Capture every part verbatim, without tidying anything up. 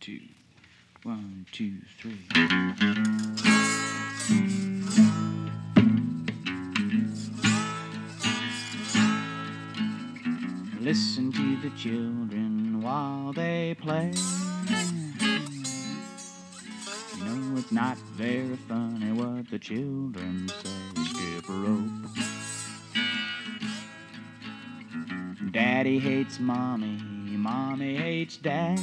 two. One, two, three. Listen to the children while they play. You know it's not very funny what the children say. Skip rope. Daddy hates mommy, mommy hates dad.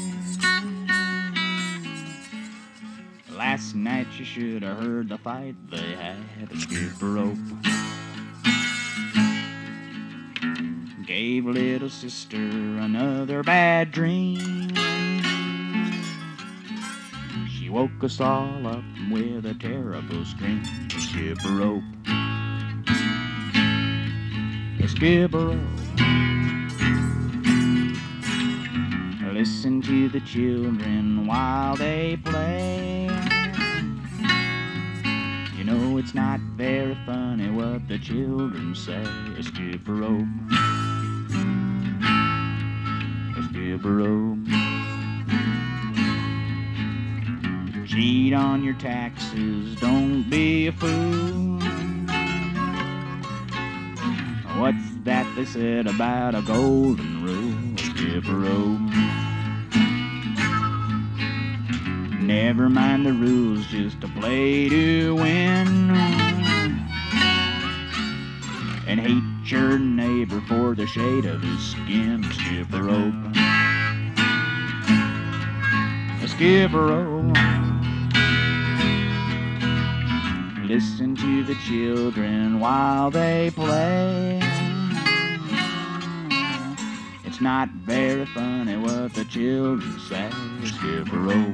Last night you should have heard the fight they had. Skip rope. Gave little sister another bad dream. She woke us all up with a terrible scream. Skip rope. Skip rope. Listen to the children while they play. You know it's not very funny what the children say. Skip rope. Skip rope. Cheat on your taxes, don't be a fool. What's that they said about a golden rule? Skip rope. Never mind the rules, just to play to win. And hate your neighbor for the shade of his skin. Skip rope. Skip rope. Listen to the children while they play. It's not very funny what the children say. Skip rope.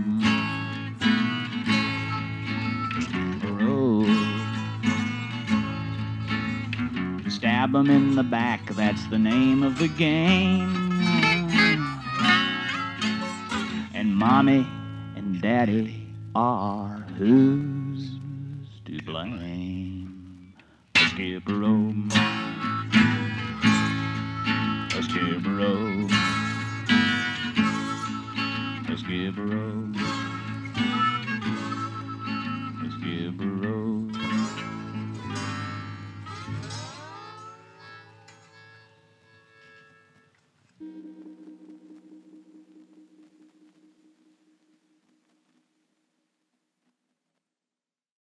Stab 'em in the back, that's the name of the game. And mommy and daddy are who's to blame? Skip rope. Skip rope. Skip rope.